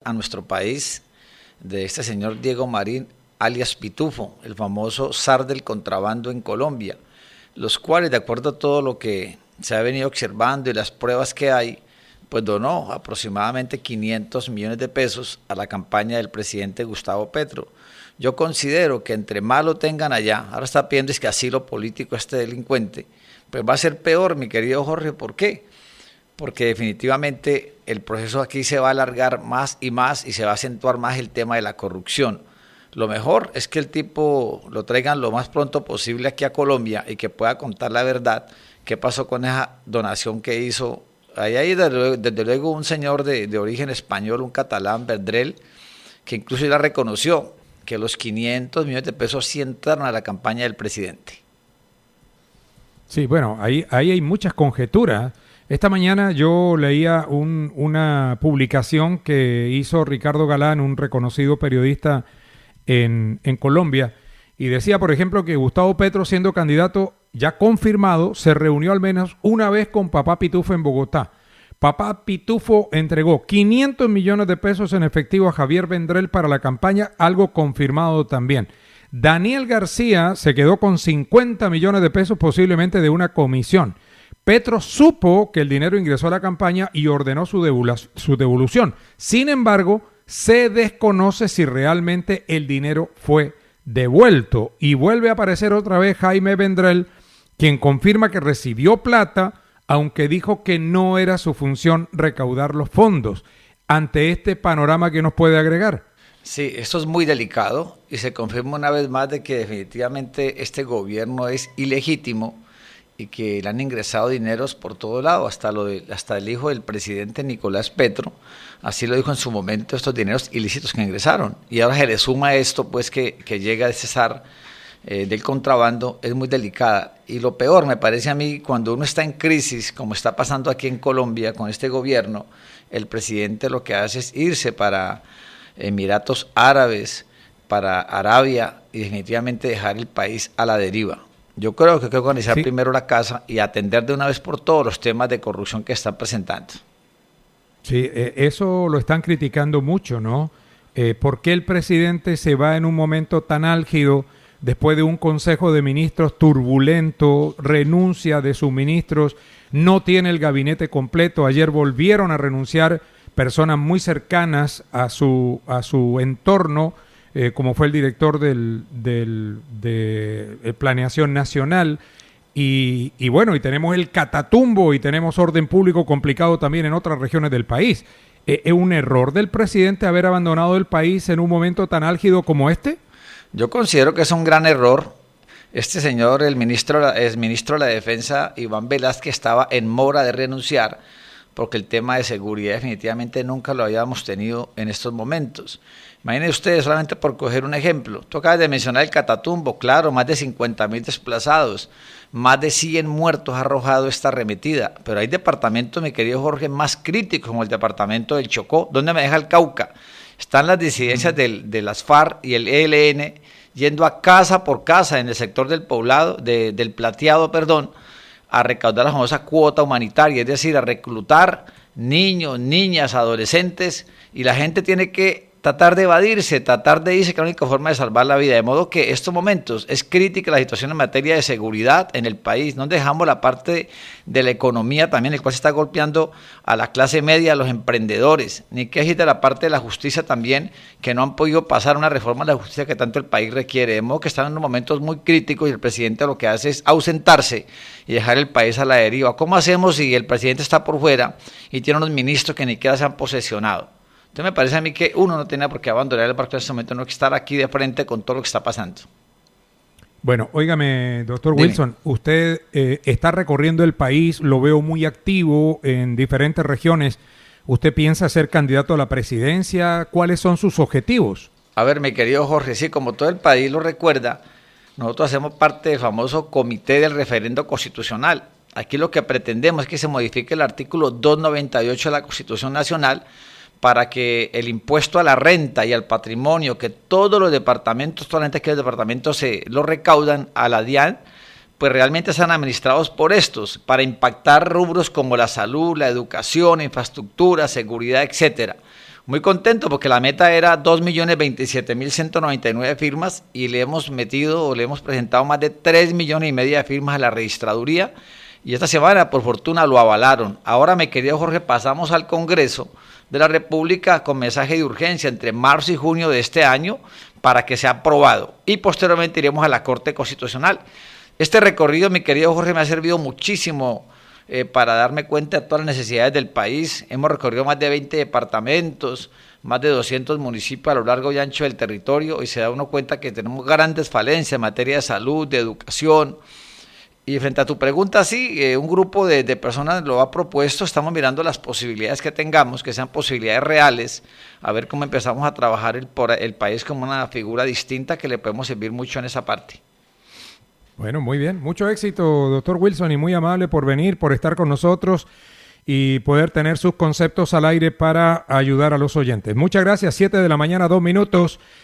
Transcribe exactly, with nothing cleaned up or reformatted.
a nuestro país de este señor Diego Marín, alias Pitufo, el famoso zar del contrabando en Colombia, los cuales, de acuerdo a todo lo que se ha venido observando y las pruebas que hay, pues donó aproximadamente quinientos millones de pesos a la campaña del presidente Gustavo Petro. Yo considero que entre más lo tengan allá, ahora está pidiendo es que asilo político a este delincuente, pues va a ser peor, mi querido Jorge. ¿Por qué? Porque definitivamente el proceso aquí se va a alargar más y más y se va a acentuar más el tema de la corrupción. Lo mejor es que el tipo lo traigan lo más pronto posible aquí a Colombia y que pueda contar la verdad, qué pasó con esa donación que hizo. Ahí hay desde luego, desde luego un señor de, de origen español, un catalán, Vendrell, que incluso ya reconoció que los quinientos millones de pesos sí entraron a la campaña del presidente. Sí, bueno, ahí, ahí hay muchas conjeturas. Esta mañana yo leía un, una publicación que hizo Ricardo Galán, un reconocido periodista en, en Colombia, y decía, por ejemplo, que Gustavo Petro, siendo candidato ya confirmado, se reunió al menos una vez con Papá Pitufo en Bogotá. Papá Pitufo entregó quinientos millones de pesos en efectivo a Javier Vendrell para la campaña, algo confirmado también. Daniel García se quedó con cincuenta millones de pesos, posiblemente de una comisión. Petro supo que el dinero ingresó a la campaña y ordenó su, devolu- su devolución. Sin embargo, se desconoce si realmente el dinero fue devuelto. Y vuelve a aparecer otra vez Jaime Vendrell, quien confirma que recibió plata, aunque dijo que no era su función recaudar los fondos. Ante este panorama, ¿qué nos puede agregar? Sí, esto es muy delicado y se confirma una vez más de que definitivamente este gobierno es ilegítimo y que le han ingresado dineros por todo lado, hasta, lo de, hasta el hijo del presidente Nicolás Petro, así lo dijo en su momento, estos dineros ilícitos que ingresaron. Y ahora se le suma esto, pues que, que llega ese zar eh, del contrabando, es muy delicada. Y lo peor, me parece a mí, cuando uno está en crisis, como está pasando aquí en Colombia con este gobierno, el presidente lo que hace es irse para Emiratos Árabes, para Arabia, y definitivamente dejar el país a la deriva. Yo creo que hay que organizar sí. primero la casa y atender de una vez por todos los temas de corrupción que están presentando. Sí, eh, eso lo están criticando mucho, ¿no? Eh, ¿Por qué el presidente se va en un momento tan álgido después de un consejo de ministros turbulento, renuncia de sus ministros, no tiene el gabinete completo? Ayer volvieron a renunciar personas muy cercanas a su, a su entorno, Eh, como fue el director del, del, de, de Planeación Nacional, y, y bueno, y tenemos el catatumbo y tenemos orden público complicado también en otras regiones del país. ¿Es eh, un error del presidente haber abandonado el país en un momento tan álgido como este? Yo considero que es un gran error. Este señor, el ministro, el ministro de la Defensa, Iván Velázquez, estaba en mora de renunciar, porque el tema de seguridad definitivamente nunca lo habíamos tenido en estos momentos. Imaginen ustedes, solamente por coger un ejemplo, tú acabas de mencionar el Catatumbo, claro, más de cincuenta mil desplazados, más de cien muertos ha arrojado esta arremetida, pero hay departamentos, mi querido Jorge, más críticos, como el departamento del Chocó. ¿Dónde me deja el Cauca? Están las disidencias del, de las FARC y el E L N yendo a casa por casa en el sector del poblado, de, del plateado, perdón, a recaudar la famosa cuota humanitaria, es decir, a reclutar niños, niñas, adolescentes, y la gente tiene que tratar de evadirse, tratar de irse, que es la única forma de salvar la vida. De modo que en estos momentos es crítica la situación en materia de seguridad en el país. No dejamos la parte de la economía también, el cual se está golpeando a la clase media, a los emprendedores, ni que agita la parte de la justicia también, que no han podido pasar una reforma de la justicia que tanto el país requiere. De modo que están en unos momentos muy críticos y el presidente lo que hace es ausentarse y dejar el país a la deriva. ¿Cómo hacemos si el presidente está por fuera y tiene unos ministros que ni siquiera se han posesionado? Entonces me parece a mí que uno no tiene por qué abandonar el partido en este momento, no hay que estar aquí de frente con todo lo que está pasando. Bueno, óigame, doctor Dime. Wilson, usted eh, está recorriendo el país, lo veo muy activo en diferentes regiones. ¿Usted piensa ser candidato a la presidencia? ¿Cuáles son sus objetivos? A ver, mi querido Jorge, sí, como todo el país lo recuerda, nosotros hacemos parte del famoso comité del referendo constitucional. Aquí lo que pretendemos es que se modifique el artículo doscientos noventa y ocho de la Constitución Nacional, para que el impuesto a la renta y al patrimonio, que todos los departamentos, toda la gente que los departamentos se lo recaudan a la DIAN, pues realmente sean administrados por estos, para impactar rubros como la salud, la educación, infraestructura, seguridad, etcétera. Muy contento porque la meta era dos millones veintisiete mil ciento noventa y nueve firmas y le hemos metido o le hemos presentado más de tres millones y medio de firmas a la registraduría y esta semana por fortuna lo avalaron. Ahora, mi querido Jorge, pasamos al Congreso de la República con mensaje de urgencia entre marzo y junio de este año para que sea aprobado y posteriormente iremos a la Corte Constitucional. Este recorrido, mi querido Jorge, me ha servido muchísimo Eh, para darme cuenta de todas las necesidades del país. Hemos recorrido más de veinte departamentos, más de doscientos municipios a lo largo y ancho del territorio y se da uno cuenta que tenemos grandes falencias en materia de salud, de educación. Y frente a tu pregunta, sí, eh, un grupo de, de personas lo ha propuesto, estamos mirando las posibilidades que tengamos, que sean posibilidades reales, a ver cómo empezamos a trabajar el, por el país como una figura distinta que le podemos servir mucho en esa parte. Bueno, muy bien. Mucho éxito, doctor Wilson, y muy amable por venir, por estar con nosotros y poder tener sus conceptos al aire para ayudar a los oyentes. Muchas gracias. Siete de la mañana, dos minutos.